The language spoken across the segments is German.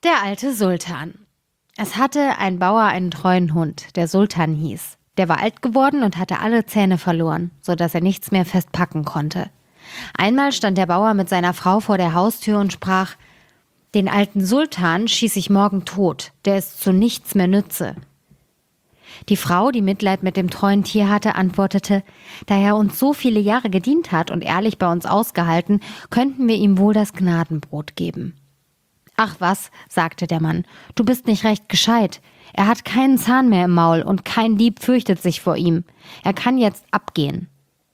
Der alte Sultan. Es hatte ein Bauer einen treuen Hund, der Sultan hieß. Der war alt geworden und hatte alle Zähne verloren, sodass er nichts mehr fest packen konnte. Einmal stand der Bauer mit seiner Frau vor der Haustür und sprach: »Den alten Sultan schieß ich morgen tot, der ist zu nichts mehr nütze.« Die Frau, die Mitleid mit dem treuen Tier hatte, antwortete: »Da er uns so viele Jahre gedient hat und ehrlich bei uns ausgehalten, könnten wir ihm wohl das Gnadenbrot geben.« »Ach was«, sagte der Mann, »du bist nicht recht gescheit. Er hat keinen Zahn mehr im Maul und kein Dieb fürchtet sich vor ihm. Er kann jetzt abgehen.«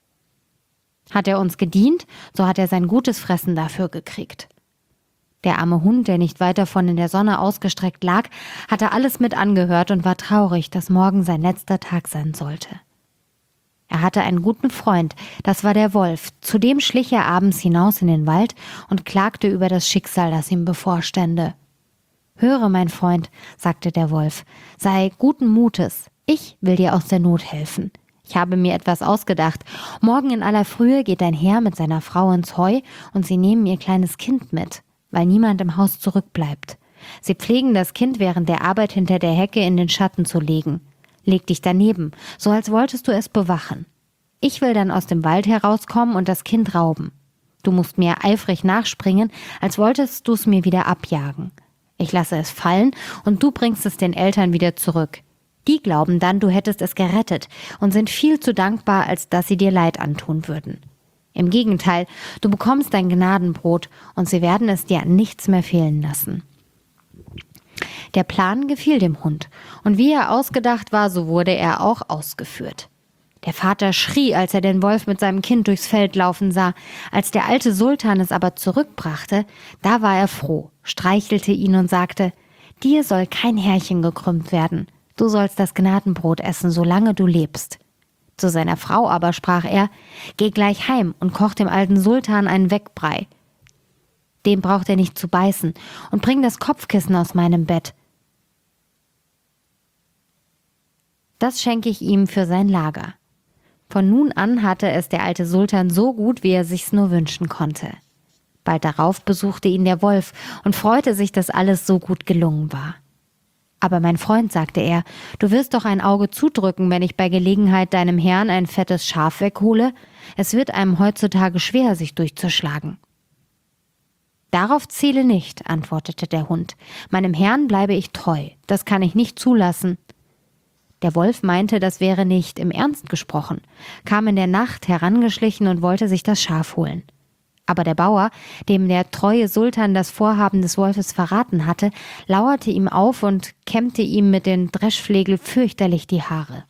Hat er uns gedient, so hat er sein gutes Fressen dafür gekriegt. Der arme Hund, der nicht weit davon in der Sonne ausgestreckt lag, hatte alles mit angehört und war traurig, dass morgen sein letzter Tag sein sollte. Er hatte einen guten Freund, das war der Wolf. Zudem schlich er abends hinaus in den Wald und klagte über das Schicksal, das ihm bevorstände. »Höre, mein Freund«, sagte der Wolf, »sei guten Mutes. Ich will dir aus der Not helfen. Ich habe mir etwas ausgedacht. Morgen in aller Frühe geht ein Herr mit seiner Frau ins Heu und sie nehmen ihr kleines Kind mit, weil niemand im Haus zurückbleibt. Sie pflegen das Kind während der Arbeit hinter der Hecke in den Schatten zu legen. Leg dich daneben, so als wolltest du es bewachen. Ich will dann aus dem Wald herauskommen und das Kind rauben. Du musst mir eifrig nachspringen, als wolltest du es mir wieder abjagen. Ich lasse es fallen und du bringst es den Eltern wieder zurück. Die glauben dann, du hättest es gerettet und sind viel zu dankbar, als dass sie dir Leid antun würden. Im Gegenteil, du bekommst dein Gnadenbrot und sie werden es dir an nichts mehr fehlen lassen.« Der Plan gefiel dem Hund, und wie er ausgedacht war, so wurde er auch ausgeführt. Der Vater schrie, als er den Wolf mit seinem Kind durchs Feld laufen sah. Als der alte Sultan es aber zurückbrachte, da war er froh, streichelte ihn und sagte: »Dir soll kein Härchen gekrümmt werden. Du sollst das Gnadenbrot essen, solange du lebst.« Zu seiner Frau aber sprach er: »Geh gleich heim und koch dem alten Sultan einen Weckbrei. Dem braucht er nicht zu beißen, und bring das Kopfkissen aus meinem Bett. Das schenke ich ihm für sein Lager.« Von nun an hatte es der alte Sultan so gut, wie er sich's nur wünschen konnte. Bald darauf besuchte ihn der Wolf und freute sich, dass alles so gut gelungen war. »Aber mein Freund«, sagte er, »du wirst doch ein Auge zudrücken, wenn ich bei Gelegenheit deinem Herrn ein fettes Schaf weghole. Es wird einem heutzutage schwer, sich durchzuschlagen.« »Darauf ziele nicht«, antwortete der Hund. »Meinem Herrn bleibe ich treu. Das kann ich nicht zulassen.« Der Wolf meinte, das wäre nicht im Ernst gesprochen, kam in der Nacht herangeschlichen und wollte sich das Schaf holen. Aber der Bauer, dem der treue Sultan das Vorhaben des Wolfes verraten hatte, lauerte ihm auf und kämmte ihm mit den Dreschflegel fürchterlich die Haare.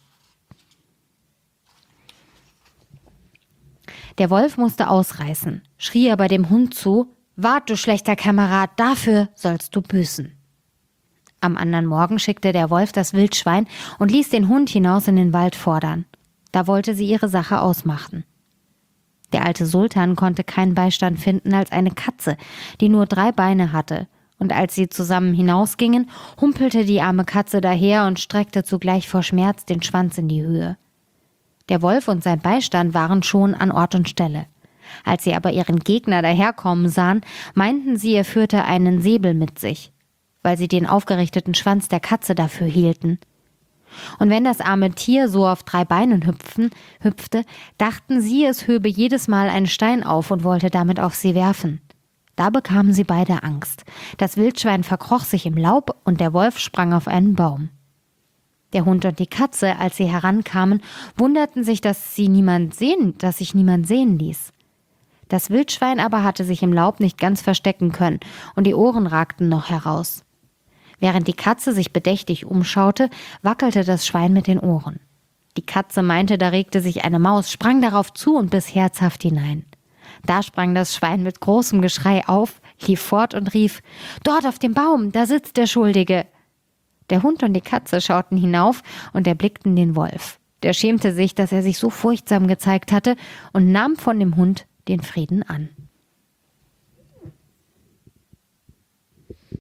Der Wolf musste ausreißen, schrie aber dem Hund zu: »Wart, du schlechter Kamerad, dafür sollst du büßen.« Am anderen Morgen schickte der Wolf das Wildschwein und ließ den Hund hinaus in den Wald fordern. Da wollte sie ihre Sache ausmachen. Der alte Sultan konnte keinen Beistand finden als eine Katze, die nur 3 Beine hatte, und als sie zusammen hinausgingen, humpelte die arme Katze daher und streckte zugleich vor Schmerz den Schwanz in die Höhe. Der Wolf und sein Beistand waren schon an Ort und Stelle. Als sie aber ihren Gegner daherkommen sahen, meinten sie, er führte einen Säbel mit sich, weil sie den aufgerichteten Schwanz der Katze dafür hielten. Und wenn das arme Tier so auf 3 Beinen hüpfte, dachten sie, es höbe jedes Mal einen Stein auf und wollte damit auf sie werfen. Da bekamen sie beide Angst. Das Wildschwein verkroch sich im Laub und der Wolf sprang auf einen Baum. Der Hund und die Katze, als sie herankamen, wunderten sich, dass sich niemand sehen ließ. Das Wildschwein aber hatte sich im Laub nicht ganz verstecken können und die Ohren ragten noch heraus. Während die Katze sich bedächtig umschaute, wackelte das Schwein mit den Ohren. Die Katze meinte, da regte sich eine Maus, sprang darauf zu und biss herzhaft hinein. Da sprang das Schwein mit großem Geschrei auf, lief fort und rief: »Dort auf dem Baum, da sitzt der Schuldige!« Der Hund und die Katze schauten hinauf und erblickten den Wolf. Der schämte sich, dass er sich so furchtsam gezeigt hatte, und nahm von dem Hund den Frieden an.